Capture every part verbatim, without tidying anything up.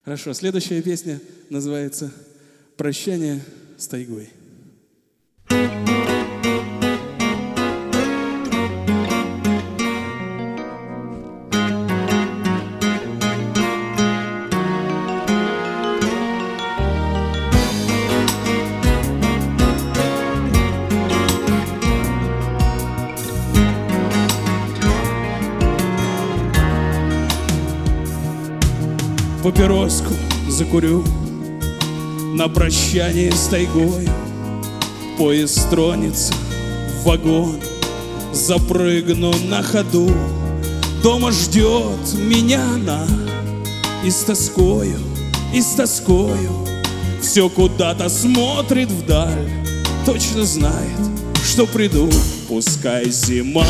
Хорошо, следующая песня называется «Прощание с тайгой». Папироску закурю на прощание с тайгой. Поезд тронется в вагон, запрыгну на ходу. Дома ждет меня она и с тоскою, и с тоскою все куда-то смотрит вдаль. Точно знает, что приду. Пускай зима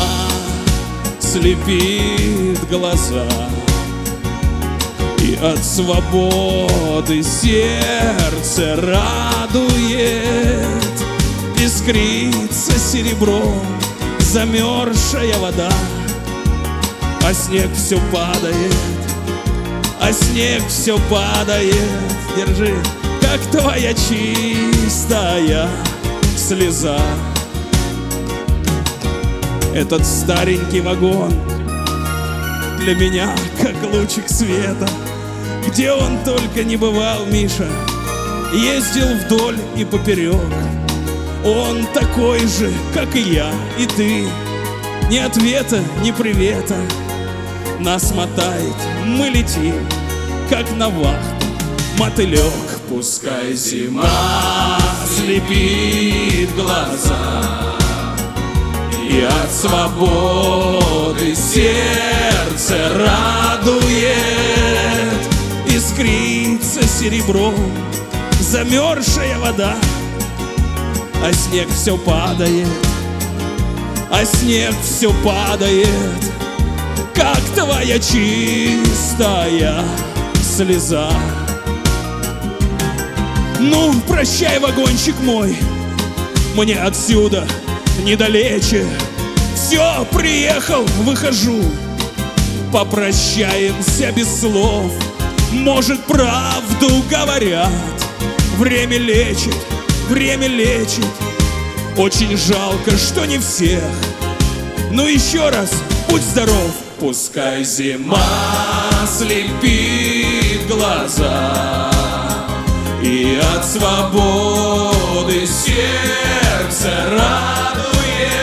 слепит глаза, и от свободы сердце радует. Искрится серебром замерзшая вода, а снег все падает, а снег все падает. Держи, как твоя чистая слеза. Этот старенький вагон для меня как лучик света. Где он только не бывал, Миша, ездил вдоль и поперек. Он такой же, как и я, и ты. Ни ответа, ни привета. Нас мотает, мы летим, как на вахту мотылек. Пускай зима слепит глаза, и от свободы сердце радует. Искрится серебром замерзшая вода, а снег все падает, а снег все падает, как твоя чистая слеза. Ну, прощай, вагончик мой, мне отсюда недалече. Все, приехал, выхожу. Попрощаемся без слов. Может, правду говорят. Время лечит, время лечит. Очень жалко, что не всех. Ну еще раз, будь здоров. Пускай зима слепит глаза, и от свободы сердце радует.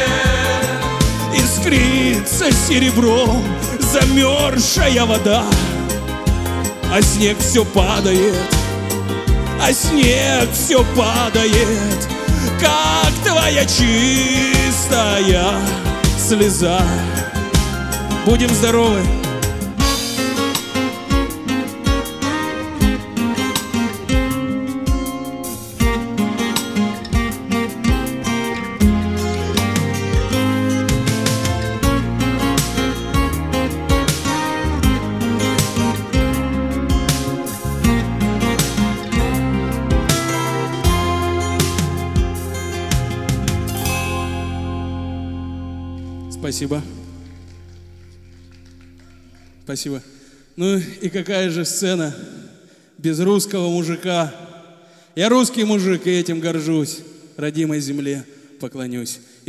Искрится серебром замерзшая вода, а снег все падает, а снег все падает, как твоя чистая слеза. Будем здоровы! Спасибо. Спасибо. Ну и какая же сцена без русского мужика? Я русский мужик, и этим горжусь. Родимой земле поклонюсь.